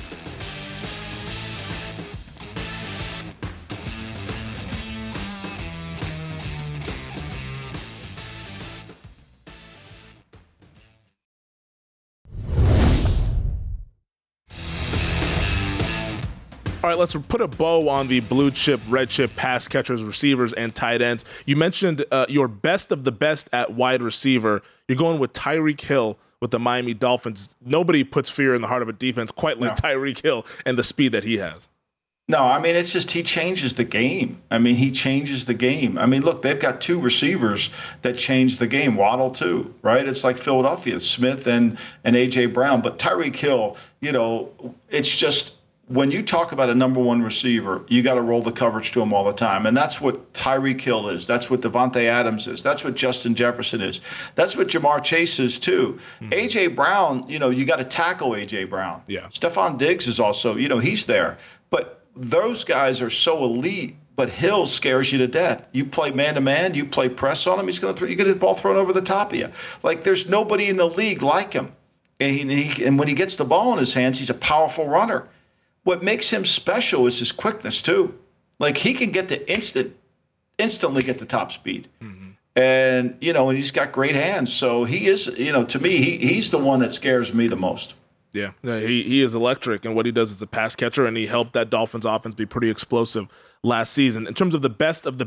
All right, let's put a bow on the blue chip, red chip pass catchers, receivers, and tight ends. You mentioned your best of the best at wide receiver. You're going with Tyreek Hill with the Miami Dolphins. Nobody puts fear in the heart of a defense quite like Tyreek Hill and the speed that he has. No, I mean, it's just he changes the game. I mean, he changes the game. I mean, look, they've got two receivers that change the game. Waddle, too, right? It's like Philadelphia, Smith and A.J. Brown. But Tyreek Hill, you know, it's just – when you talk about a number one receiver, you got to roll the coverage to him all the time. And that's what Tyreek Hill is. That's what Devontae Adams is. That's what Justin Jefferson is. That's what Jamar Chase is, too. A.J. Brown, you know, you got to tackle A.J. Brown. Yeah. Stephon Diggs is also, you know, he's there. But those guys are so elite, but Hill scares you to death. You play man-to-man, you play press on him, you get the ball thrown over the top of you. Like, there's nobody in the league like him. And when he gets the ball in his hands, he's a powerful runner. What makes him special is his quickness, too. Like, he can get to instantly get the top speed. Mm-hmm. And, you know, and he's got great hands. So he is, you know, to me, he's the one that scares me the most. Yeah, he is electric, and what he does as a pass catcher, and he helped that Dolphins offense be pretty explosive last season. In terms of the best of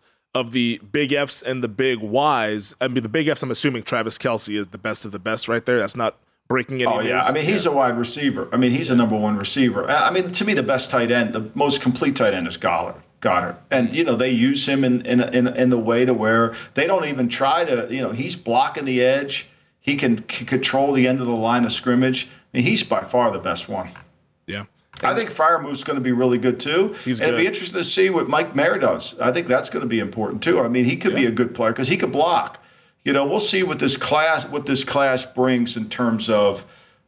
the big Fs and the big Ys, I mean, the big Fs, I'm assuming Travis Kelce is the best of the best right there. That's not breaking any news. I mean, he's a wide receiver. I mean, he's a number one receiver. I mean, to me, the best tight end, the most complete tight end is Goddard. And, you know, they use him in the way to where they don't even try to, you know, he's blocking the edge. He can control the end of the line of scrimmage. I mean, he's by far the best one. Yeah. I think Freiermuth's going to be really good, too. It'd be interesting to see what Mike Mayer does. I think that's going to be important, too. I mean, he could be a good player because he could block. You know, we'll see what this class brings in terms of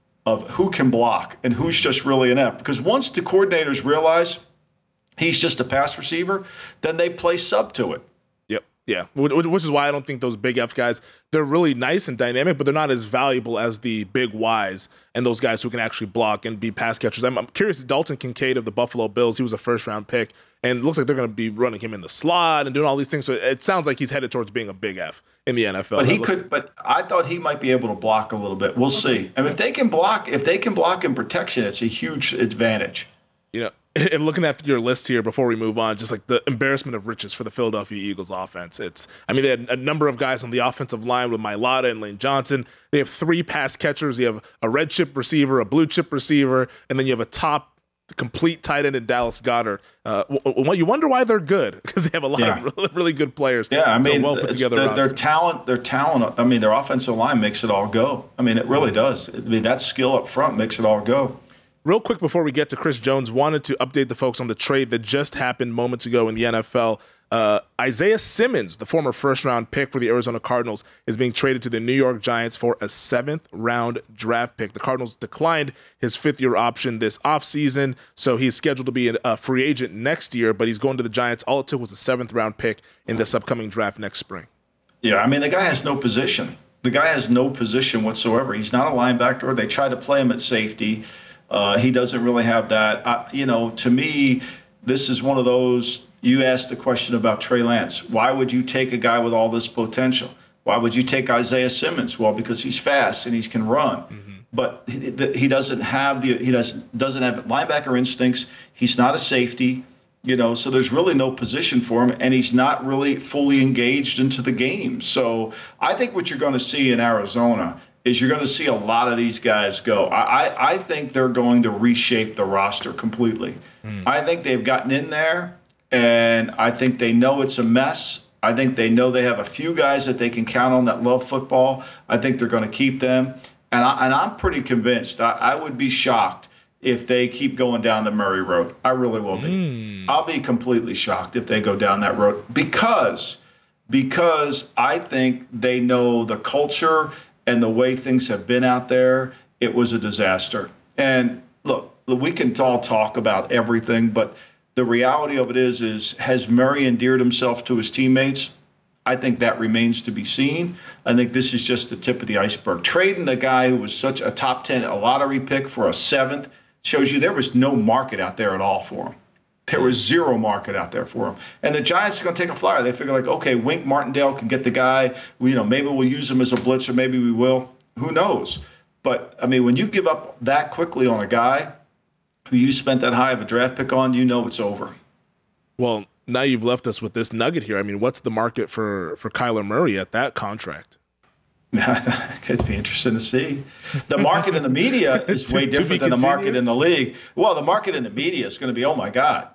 who can block and who's just really an F. Because once the coordinators realize he's just a pass receiver, then they play sub to it. Yeah, which is why I don't think those big F guys, they're really nice and dynamic, but they're not as valuable as the big Ys and those guys who can actually block and be pass catchers. I'm curious, Dalton Kincaid of the Buffalo Bills, he was a first-round pick, and it looks like they're going to be running him in the slot and doing all these things. So it sounds like he's headed towards being a big F in the NFL. But I thought he might be able to block a little bit. We'll see. I mean, if they can block in protection, it's a huge advantage. You know, and looking at your list here before we move on, just like the embarrassment of riches for the Philadelphia Eagles offense. They had a number of guys on the offensive line with Mailata and Lane Johnson. They have 3 pass catchers. You have a red chip receiver, a blue chip receiver, and then you have a top complete tight end in Dallas Goedert. You wonder why they're good, because they have a lot of really good players. Yeah, I mean, well put together. Their talent. I mean, their offensive line makes it all go. I mean, it really does. I mean, that skill up front makes it all go. Real quick before we get to Chris Jones, wanted to update the folks on the trade that just happened moments ago in the NFL. Isaiah Simmons, the former first-round pick for the Arizona Cardinals, is being traded to the New York Giants for a 7th-round draft pick. The Cardinals declined his 5th-year option this offseason, so he's scheduled to be a free agent next year, but he's going to the Giants. All it took was a 7th-round pick in this upcoming draft next spring. Yeah, I mean, the guy has no position. The guy has no position whatsoever. He's not a linebacker. They try to play him at safety. He doesn't really have that. To me, this is one of those, you asked the question about Trey Lance. Why would you take a guy with all this potential? Why would you take Isaiah Simmons? Well, because he's fast and he can run. Mm-hmm. But he doesn't have doesn't have linebacker instincts. He's not a safety. So there's really no position for him, and he's not really fully engaged into the game. So I think what you're going to see in Arizona is you're going to see a lot of these guys go. I think they're going to reshape the roster completely. I think they've gotten in there, and I think they know it's a mess. I think they know they have a few guys that they can count on that love football. I think they're going to keep them, and I'm pretty convinced. I would be shocked if they keep going down the Murray road. I really will be. I'll be completely shocked if they go down that road because I think they know the culture and the way things have been out there. It was a disaster. And look, we can all talk about everything, but the reality of it is has Murray endeared himself to his teammates? I think that remains to be seen. I think this is just the tip of the iceberg. Trading a guy who was such a top 10, a lottery pick for a 7th, shows you there was no market out there at all for him. There was zero market out there for him. And the Giants are going to take a flyer. They figure like, okay, Wink Martindale can get the guy. Maybe we'll use him as a blitzer. Maybe we will. Who knows? But, I mean, when you give up that quickly on a guy who you spent that high of a draft pick on, it's over. Well, now you've left us with this nugget here. I mean, what's the market for Kyler Murray at that contract? It'd be interesting to see. The market in the media is way different than the market in the league. Well, the market in the media is going to be, oh my God,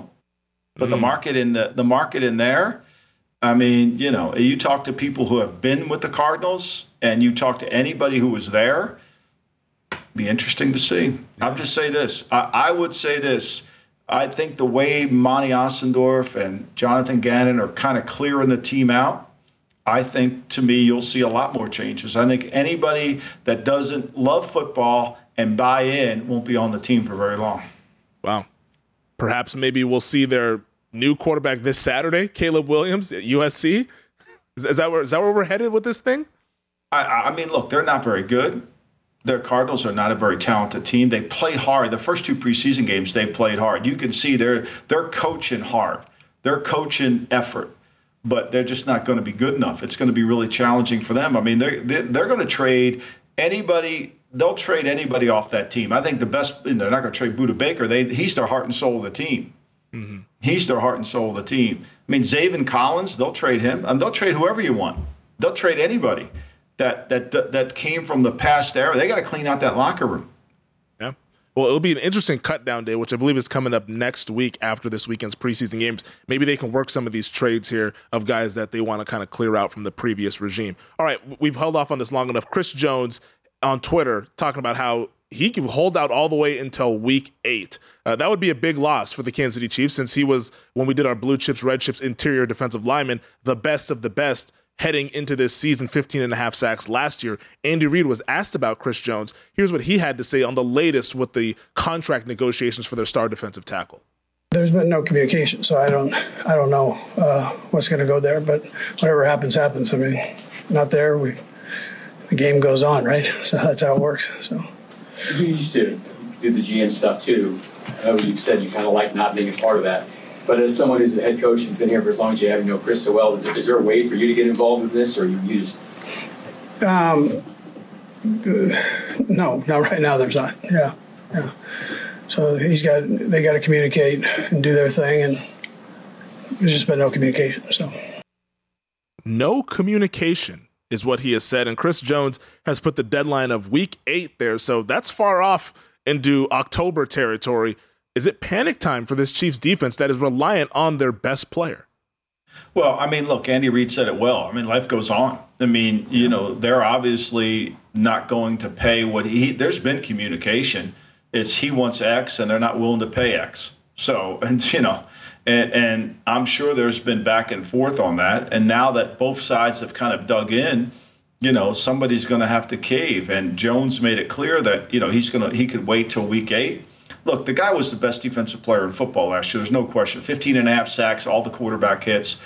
But the market in the market in there, I mean, you talk to people who have been with the Cardinals, and you talk to anybody who was there. It'd be interesting to see. I'll just say this. I would say this. I think the way Monty Ossendorf and Jonathan Gannon are kind of clearing the team out, I think, to me, you'll see a lot more changes. I think anybody that doesn't love football and buy in won't be on the team for very long. Wow. Perhaps maybe we'll see their new quarterback this Saturday, Caleb Williams at USC. Is that where we're headed with this thing? I mean, look, they're not very good. The Cardinals are not a very talented team. They play hard. The first 2 preseason games, they played hard. You can see they're coaching hard. They're coaching effort. But they're just not going to be good enough. It's going to be really challenging for them. I mean, they're going to trade anybody. They'll trade anybody off that team. I think the best. They're not going to trade Budda Baker. He's their heart and soul of the team. Mm-hmm. He's their heart and soul of the team. I mean, Zaven Collins. They'll trade him. And they'll trade whoever you want. They'll trade anybody that came from the past era. They got to clean out that locker room. Yeah. Well, it'll be an interesting cut-down day, which I believe is coming up next week after this weekend's preseason games. Maybe they can work some of these trades here of guys that they want to kind of clear out from the previous regime. All right, we've held off on this long enough. Chris Jones on Twitter talking about how he can hold out all the way until week 8. That would be a big loss for the Kansas City Chiefs since he was, when we did our blue chips, red chips, interior defensive lineman, the best of the best heading into this season, 15.5 sacks last year. Andy Reid was asked about Chris Jones. Here's what he had to say on the latest with the contract negotiations for their star defensive tackle. There's been no communication, so I don't know what's going to go there. But whatever happens, happens. I mean, not there. The game goes on, right? So that's how it works. So you used to do the GM stuff too. I know you've said you kind of like not being a part of that. But as someone who's the head coach and been here for as long as you have, Chris so well, is there a way for you to get involved with this, or you just? No, right now there's not. Yeah. So they got to communicate and do their thing, and there's just been no communication. So. No communication is what he has said, and Chris Jones has put the deadline of week 8 there, so that's far off into October territory. Is it panic time for this Chiefs defense that is reliant on their best player? Well, I mean, look, Andy Reid said it well. I mean, life goes on. I mean, they're obviously not going to pay what there's been communication. It's he wants X and they're not willing to pay X. So, and I'm sure there's been back and forth on that. And now that both sides have kind of dug in, somebody's going to have to cave. And Jones made it clear that, he could wait till week 8. Look, the guy was the best defensive player in football last year. There's no question. 15.5 sacks, all the quarterback hits,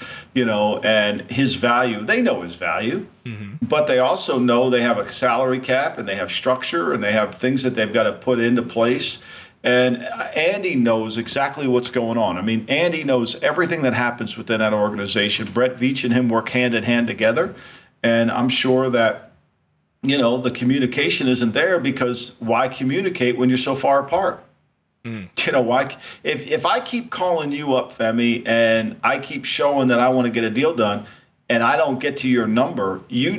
and his value. They know his value, but they also know they have a salary cap and they have structure and they have things that they've got to put into place. And Andy knows exactly what's going on. I mean, Andy knows everything that happens within that organization. Brett Veach and him work hand in hand together. And I'm sure that, the communication isn't there, because why communicate when you're so far apart? Why? If I keep calling you up, Femi, and I keep showing that I want to get a deal done, and I don't get to your number, you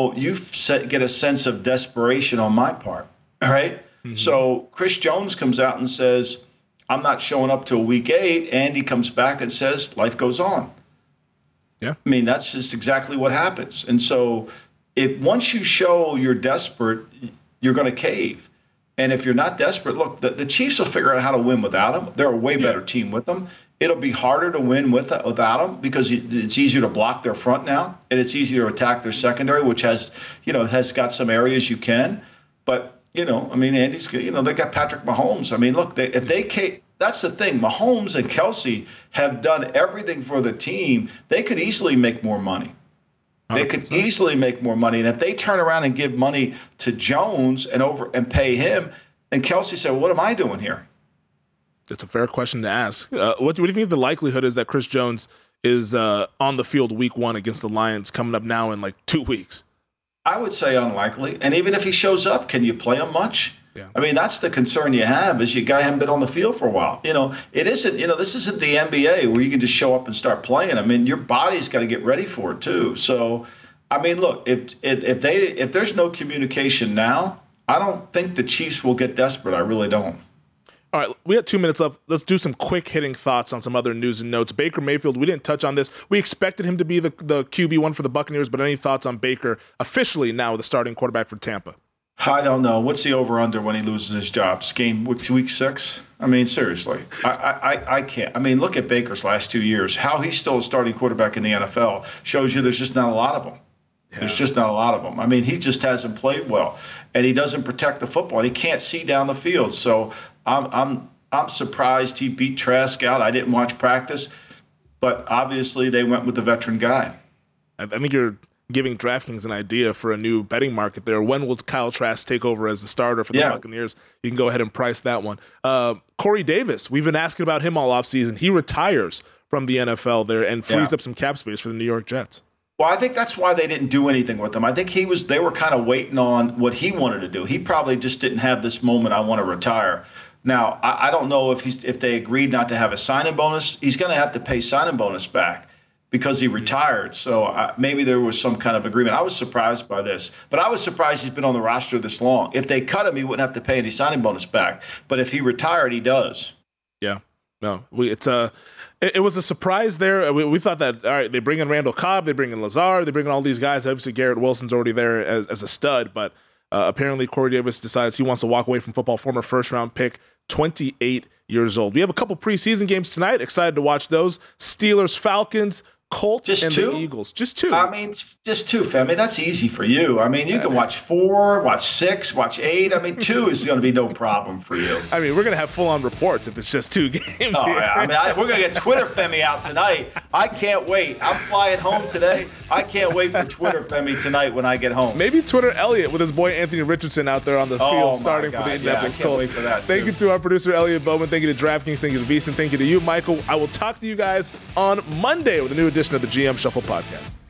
get a sense of desperation on my part, all right? So Chris Jones comes out and says, I'm not showing up till week 8. Andy comes back and says, life goes on. Yeah. I mean, that's just exactly what happens. And so once you show you're desperate, you're going to cave. And if you're not desperate, look, the Chiefs will figure out how to win without him. They're a way better team with them. It'll be harder to win without them, because it's easier to block their front now, and it's easier to attack their secondary, which has got some areas you can. But, Andy's, they got Patrick Mahomes. I mean, look, that's the thing. Mahomes and Kelsey have done everything for the team. They could easily make more money. They could easily make more money. And if they turn around and give money to Jones and pay him, and Kelsey said, well, what am I doing here? It's a fair question to ask. What do you think the likelihood is that Chris Jones is on the field week 1 against the Lions coming up now in like 2 weeks? I would say unlikely. And even if he shows up, can you play him much? Yeah. I mean, that's the concern you have, is your guy haven't been on the field for a while. It isn't, this isn't the NBA where you can just show up and start playing. I mean, your body's got to get ready for it too. So, I mean, look, if there's no communication now, I don't think the Chiefs will get desperate. I really don't. All right, we have 2 minutes left. Let's do some quick hitting thoughts on some other news and notes. Baker Mayfield, we didn't touch on this. We expected him to be the QB1 for the Buccaneers, but any thoughts on Baker officially now the starting quarterback for Tampa? I don't know. What's the over-under when he loses his job? Game week 6? I mean, seriously. I can't. I mean, look at Baker's last 2 years. How he's still a starting quarterback in the NFL shows you there's just not a lot of them. Yeah. There's just not a lot of them. I mean, he just hasn't played well, and he doesn't protect the football. And he can't see down the field. So I'm surprised he beat Trask out. I didn't watch practice, but obviously they went with the veteran guy. I think you're giving DraftKings an idea for a new betting market there. When will Kyle Trask take over as the starter for the Buccaneers? You can go ahead and price that one. Corey Davis, we've been asking about him all offseason. He retires from the NFL there and frees up some cap space for the New York Jets. Well, I think that's why they didn't do anything with him. I think they were kind of waiting on what he wanted to do. He probably just didn't have this moment, I want to retire. Now, I don't know if they agreed not to have a signing bonus. He's going to have to pay signing bonus back because he retired. So maybe there was some kind of agreement. I was surprised by this. But I was surprised he's been on the roster this long. If they cut him, he wouldn't have to pay any signing bonus back. But if he retired, he does. Yeah. No, it was a surprise there. We thought that, all right, they bring in Randall Cobb, they bring in Lazard, they bring in all these guys. Obviously, Garrett Wilson's already there as a stud, but apparently Corey Davis decides he wants to walk away from football, former first-round pick, 28 years old. We have a couple preseason games tonight. Excited to watch those. Steelers, Falcons, Colts, the Eagles. Just 2. I mean, just 2, Femi. That's easy for you. I mean, you can watch 4, watch 6, watch 8. I mean, 2 is going to be no problem for you. I mean, we're going to have full-on reports if it's just 2 games. Oh, yeah. I mean, we're going to get Twitter Femi out tonight. I can't wait. I'm flying home today. I can't wait for Twitter Femi tonight when I get home. Maybe Twitter Elliott with his boy Anthony Richardson out there on the field starting for the Indianapolis Colts. Thank you to our producer, Elliot Bowman. Thank you to DraftKings. Thank you to VSiN. Thank you to you, Michael. I will talk to you guys on Monday with a new edition of the GM Shuffle podcast.